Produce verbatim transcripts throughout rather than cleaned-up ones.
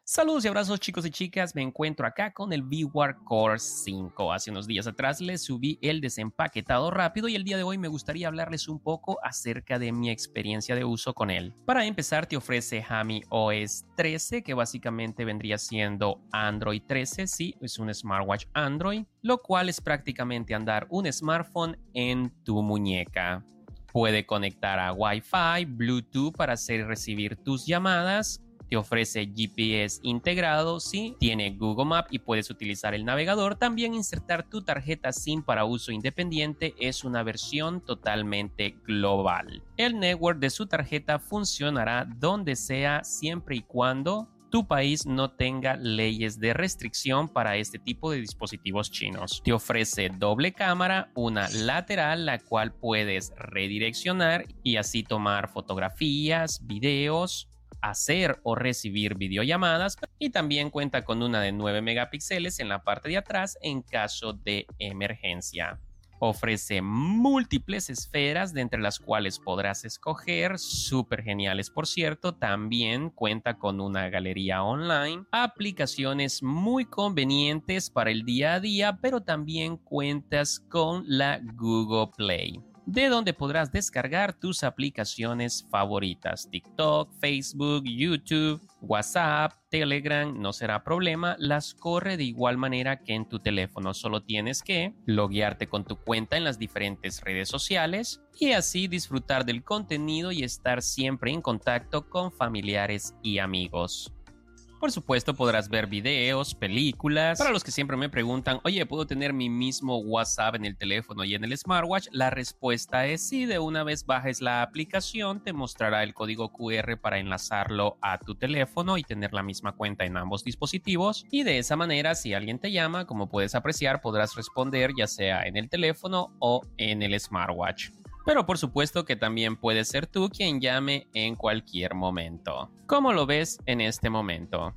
Saludos y abrazos, chicos y chicas, me encuentro acá con el VivoArt Core cinco. Hace unos días atrás les subí el desempaquetado rápido y el día de hoy me gustaría hablarles un poco acerca de mi experiencia de uso con él. Para empezar, te ofrece HamiOS trece, que básicamente vendría siendo Android trece, sí, es un smartwatch Android, lo cual es prácticamente andar un smartphone en tu muñeca. Puede conectar a Wi-Fi, Bluetooth para hacer y recibir tus llamadas. Te ofrece G P S integrado, sí, tiene Google Maps y puedes utilizar el navegador. También insertar tu tarjeta SIM para uso independiente, es una versión totalmente global. El network de su tarjeta funcionará donde sea, siempre y cuando tu país no tenga leyes de restricción para este tipo de dispositivos chinos. Te ofrece doble cámara, una lateral, la cual puedes redireccionar y así tomar fotografías, videos, hacer o recibir videollamadas, y también cuenta con una de nueve megapíxeles en la parte de atrás en caso de emergencia. Ofrece múltiples esferas de entre las cuales podrás escoger, súper geniales por cierto. También cuenta con una galería online, aplicaciones muy convenientes para el día a día, pero también cuentas con la Google Play, de donde podrás descargar tus aplicaciones favoritas: TikTok, Facebook, YouTube, WhatsApp, Telegram. No será problema, las corre de igual manera que en tu teléfono. Solo tienes que loguearte con tu cuenta en las diferentes redes sociales y así disfrutar del contenido y estar siempre en contacto con familiares y amigos. Por supuesto, podrás ver videos, películas. Para los que siempre me preguntan, oye, ¿puedo tener mi mismo WhatsApp en el teléfono y en el smartwatch? La respuesta es sí. De una vez bajes la aplicación, te mostrará el código Q R para enlazarlo a tu teléfono y tener la misma cuenta en ambos dispositivos. Y de esa manera, si alguien te llama, como puedes apreciar, podrás responder ya sea en el teléfono o en el smartwatch. Pero por supuesto que también puedes ser tú quien llame en cualquier momento, como lo ves en este momento.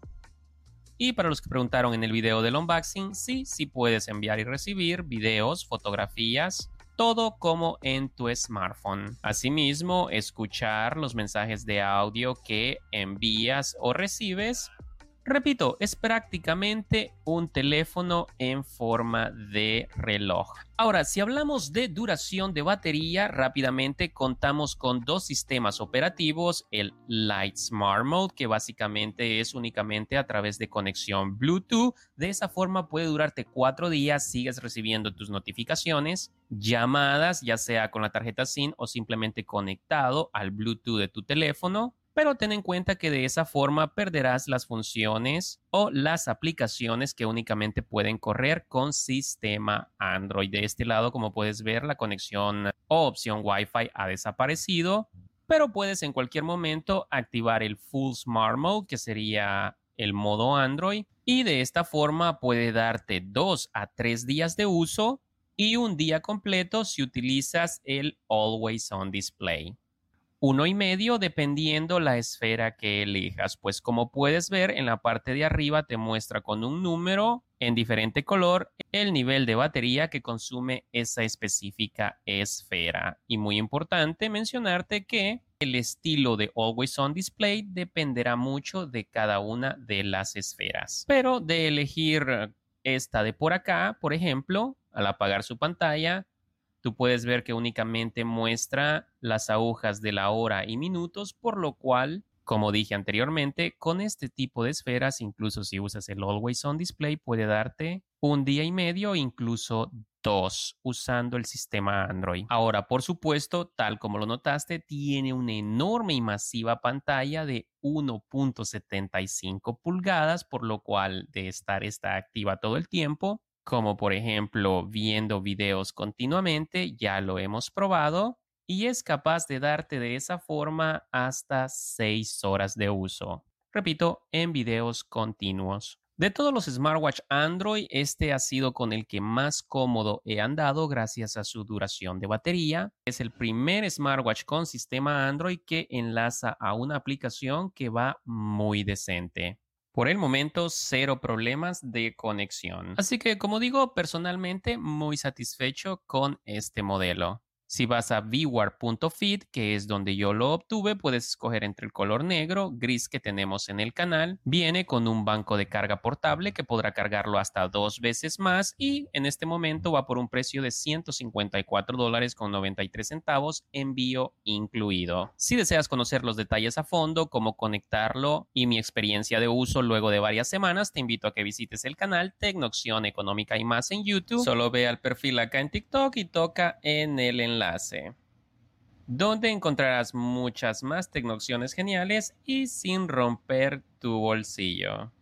Y para los que preguntaron en el video del unboxing, sí, sí puedes enviar y recibir videos, fotografías, todo como en tu smartphone. Asimismo, escuchar los mensajes de audio que envías o recibes. Repito, es prácticamente un teléfono en forma de reloj. Ahora, si hablamos de duración de batería, rápidamente contamos con dos sistemas operativos: el Light Smart Mode, que básicamente es únicamente a través de conexión Bluetooth. De esa forma puede durarte cuatro días, sigues recibiendo tus notificaciones, llamadas, ya sea con la tarjeta SIM o simplemente conectado al Bluetooth de tu teléfono. Pero ten en cuenta que de esa forma perderás las funciones o las aplicaciones que únicamente pueden correr con sistema Android. De este lado, como puedes ver, la conexión o opción Wi-Fi ha desaparecido, pero puedes en cualquier momento activar el Full Smart Mode, que sería el modo Android, y de esta forma puede darte dos a tres días de uso y un día completo si utilizas el Always On Display. Uno y medio dependiendo la esfera que elijas, pues como puedes ver en la parte de arriba te muestra con un número en diferente color el nivel de batería que consume esa específica esfera. Y muy importante mencionarte que el estilo de Always On Display dependerá mucho de cada una de las esferas. Pero de elegir esta de por acá, por ejemplo, al apagar su pantalla, tú puedes ver que únicamente muestra las agujas de la hora y minutos, por lo cual, como dije anteriormente, con este tipo de esferas, incluso si usas el Always On Display, puede darte un día y medio, incluso dos, usando el sistema Android. Ahora, por supuesto, tal como lo notaste, tiene una enorme y masiva pantalla de uno punto setenta y cinco pulgadas, por lo cual de estar está activa todo el tiempo, como por ejemplo viendo videos continuamente, ya lo hemos probado, y es capaz de darte de esa forma hasta seis horas de uso. Repito, en videos continuos. De todos los smartwatch Android, este ha sido con el que más cómodo he andado gracias a su duración de batería. Es el primer smartwatch con sistema Android que enlaza a una aplicación que va muy decente. Por el momento, cero problemas de conexión. Así que, como digo, personalmente muy satisfecho con este modelo. Si vas a vwar punto fit, que es donde yo lo obtuve, puedes escoger entre el color negro, gris que tenemos en el canal. Viene con un banco de carga portable que podrá cargarlo hasta dos veces más y en este momento va por un precio de ciento cincuenta y cuatro dólares con noventa y tres centavos, envío incluido. Si deseas conocer los detalles a fondo, cómo conectarlo y mi experiencia de uso luego de varias semanas, te invito a que visites el canal Tecnoopción Económica y Más en YouTube. Solo ve al perfil acá en TikTok y toca en el enlace. enlace, donde encontrarás muchas más tecnoopciones geniales y sin romper tu bolsillo.